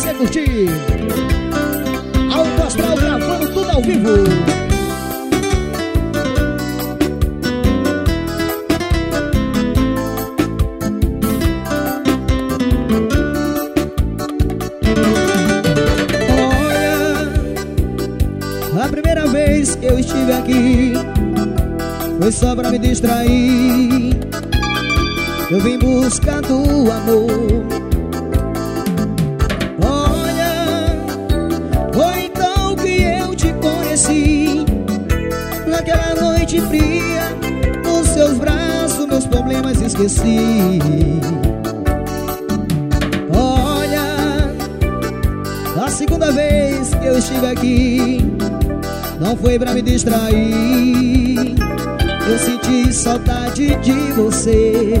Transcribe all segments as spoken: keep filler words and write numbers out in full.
você curtir. Alto Astral gravando tudo ao vivo. A primeira vez que eu estive aqui foi só pra me distrair. Eu vim buscando amor. Olha, foi então que eu te conheci. Naquela noite fria, nos seus braços meus problemas esqueci. Olha, a segunda vez que eu estive aqui não foi pra me distrair. Eu senti saudade de você.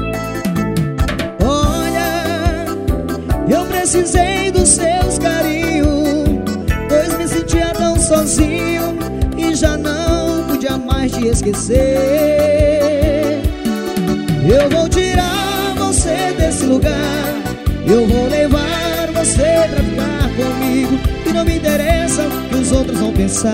Olha, eu precisei dos seus carinhos, pois me sentia tão sozinho e já não podia mais te esquecer. Eu vou tirar você desse lugar, eu vou levar você pra ficar comigo. E não me interessa o que os outros vão pensar.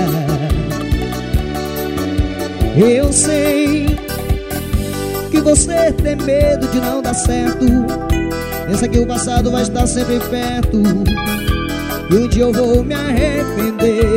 Eu sei que você tem medo de não dar certo. Pensa que o passado vai estar sempre perto e um dia eu vou me arrepender.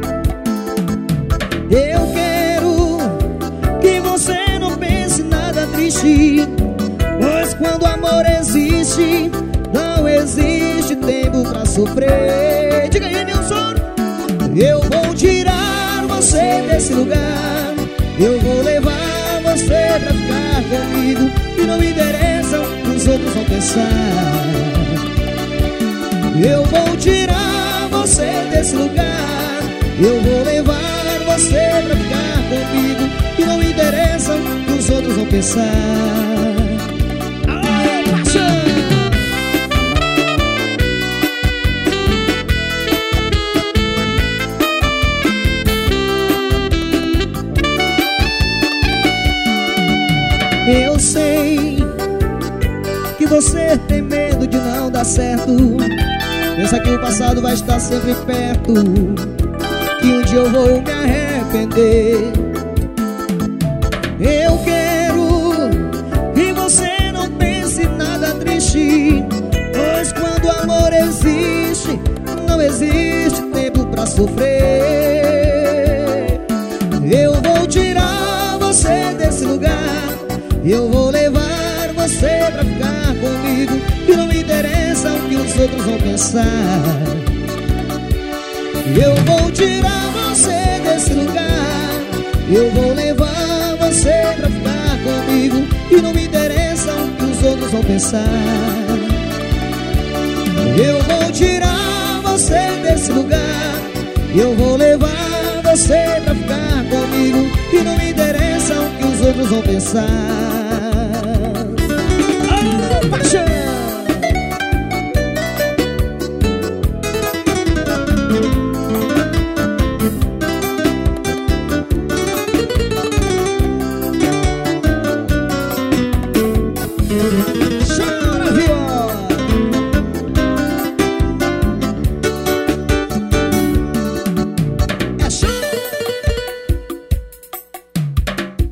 Eu quero que você não pense nada triste, pois quando o amor existe, não existe tempo pra sofrer. Diga aí, Nilson. Eu vou tirar você desse lugar, eu vou levar você pra ficar comigo. E não me interessa o que os outros vão pensar. Eu vou tirar você desse lugar, eu vou levar você pra ficar comigo. E não me interessa o que os outros vão pensar. Aê, paixão! Eu sei que você tem medo de não dar certo. Pensa que o passado vai estar sempre perto, que um dia eu vou me arrepender. Eu quero que você não pense nada triste, pois quando o amor existe, não existe tempo pra sofrer. Eu vou tirar você desse lugar, eu vou levar você pra ficar comigo. E não me interessa o que os outros vão pensar. Eu vou tirar você desse lugar, eu vou levar você pra ficar comigo. E não me interessa o que os outros vão pensar. Eu vou tirar você desse lugar, eu vou levar você pra ficar comigo. E não me interessa o que os outros vão pensar. Oh, paixão!